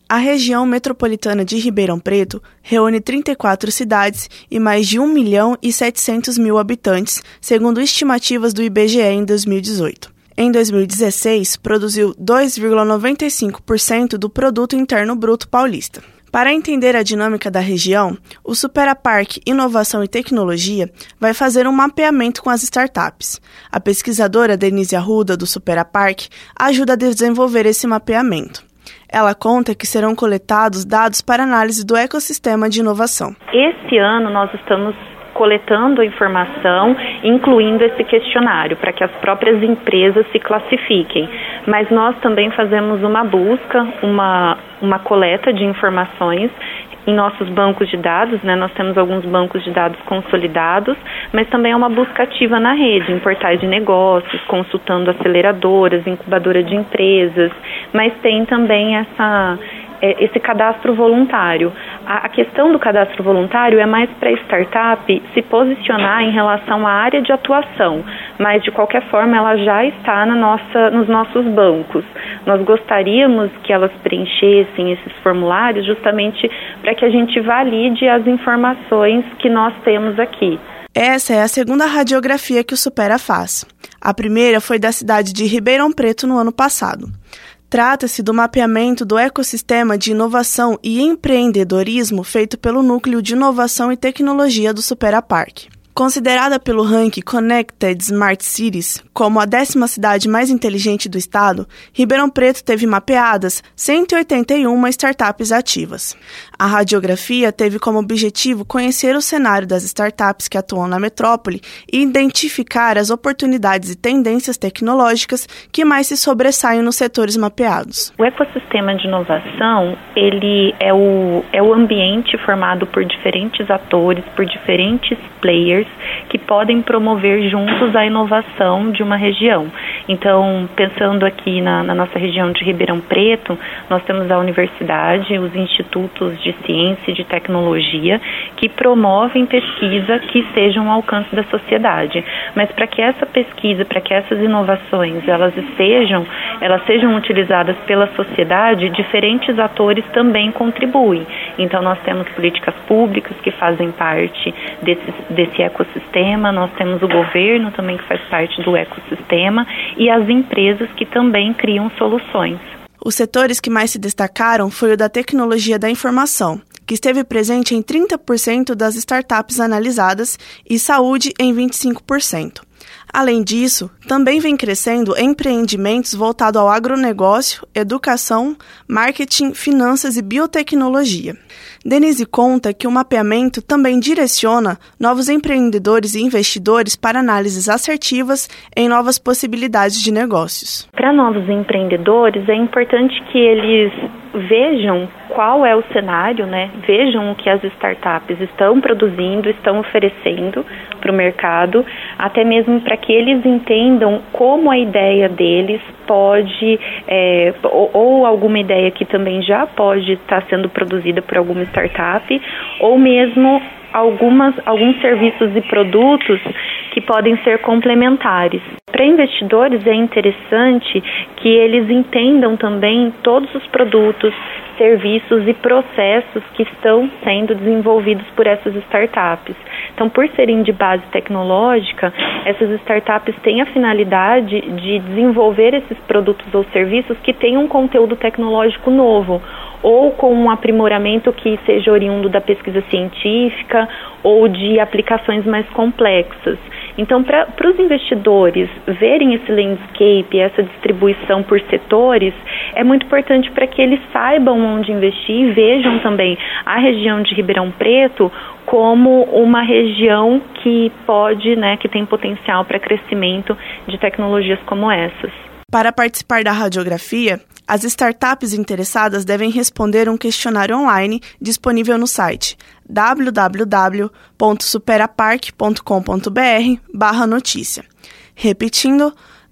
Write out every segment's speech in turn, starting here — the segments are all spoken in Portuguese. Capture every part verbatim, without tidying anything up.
A região metropolitana de Ribeirão Preto reúne trinta e quatro cidades e mais de um milhão e setecentos mil habitantes, segundo estimativas do I B G E em dois mil e dezoito. Em dois mil e dezesseis, produziu dois vírgula noventa e cinco por cento do Produto Interno Bruto paulista. Para entender a dinâmica da região, o Superapark Inovação e Tecnologia vai fazer um mapeamento com as startups. A pesquisadora Denise Arruda, do Superapark, ajuda a desenvolver esse mapeamento. Ela conta que serão coletados dados para análise do ecossistema de inovação. Esse ano nós estamos coletando a informação, incluindo esse questionário, para que as próprias empresas se classifiquem. Mas nós também fazemos uma busca, uma, uma coleta de informações em nossos bancos de dados, né? Nós temos alguns bancos de dados consolidados, mas também é uma busca ativa na rede, em portais de negócios, consultando aceleradoras, incubadoras de empresas, mas tem também essa... esse cadastro voluntário. A questão do cadastro voluntário é mais para a startup se posicionar em relação à área de atuação, mas de qualquer forma ela já está na nossa, nos nossos bancos. Nós gostaríamos que elas preenchessem esses formulários justamente para que a gente valide as informações que nós temos aqui. Essa é a segunda radiografia que o Supera faz. A primeira foi da cidade de Ribeirão Preto no ano passado. Trata-se do mapeamento do ecossistema de inovação e empreendedorismo feito pelo Núcleo de Inovação e Tecnologia do Superapark. Considerada pelo ranking Connected Smart Cities como a décima cidade mais inteligente do estado, Ribeirão Preto teve mapeadas cento e oitenta e uma startups ativas. A radiografia teve como objetivo conhecer o cenário das startups que atuam na metrópole e identificar as oportunidades e tendências tecnológicas que mais se sobressaem nos setores mapeados. O ecossistema de inovação, ele é o, é o ambiente formado por diferentes atores, por diferentes players, que podem promover juntos a inovação de uma região. Então, pensando aqui na, na nossa região de Ribeirão Preto, nós temos a universidade, os institutos de ciência e de tecnologia, que promovem pesquisa que estejam ao alcance da sociedade. Mas para que essa pesquisa, para que essas inovações, elas estejam, elas sejam utilizadas pela sociedade, diferentes atores também contribuem. Então, nós temos políticas públicas que fazem parte desse, desse ecossistema, nós temos o governo também que faz parte do ecossistema e as empresas que também criam soluções. Os setores que mais se destacaram foi o da tecnologia da informação, que esteve presente em trinta por cento das startups analisadas e saúde em vinte e cinco por cento. Além disso, também vem crescendo empreendimentos voltados ao agronegócio, educação, marketing, finanças e biotecnologia. Denise conta que o mapeamento também direciona novos empreendedores e investidores para análises assertivas em novas possibilidades de negócios. Para novos empreendedores, é importante que eles vejam qual é o cenário, né? Vejam o que as startups estão produzindo, estão oferecendo para o mercado, até mesmo para que eles entendam como a ideia deles pode, é, ou, ou alguma ideia que também já pode estar sendo produzida por alguma startup, ou mesmo algumas, alguns serviços e produtos que podem ser complementares. Para investidores é interessante que eles entendam também todos os produtos, serviços e processos que estão sendo desenvolvidos por essas startups. Então, por serem de base tecnológica, essas startups têm a finalidade de desenvolver esses produtos ou serviços que tenham um conteúdo tecnológico novo, ou com um aprimoramento que seja oriundo da pesquisa científica ou de aplicações mais complexas. Então, para os investidores verem esse landscape, essa distribuição por setores, é muito importante para que eles saibam onde investir e vejam também a região de Ribeirão Preto como uma região que pode, né, que tem potencial para crescimento de tecnologias como essas. Para participar da radiografia, as startups interessadas devem responder um questionário online disponível no site w w w ponto superapark ponto com ponto b r barra notícia. Repetindo,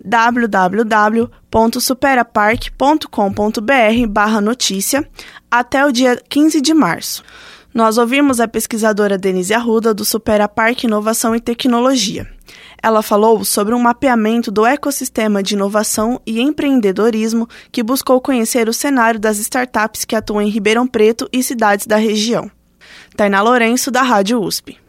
w w w ponto superapark ponto com ponto b r barra notícia até o dia quinze de março. Nós ouvimos a pesquisadora Denise Arruda, do Superapark Inovação e Tecnologia. Ela falou sobre um mapeamento do ecossistema de inovação e empreendedorismo que buscou conhecer o cenário das startups que atuam em Ribeirão Preto e cidades da região. Tainá Lourenço, da Rádio U S P.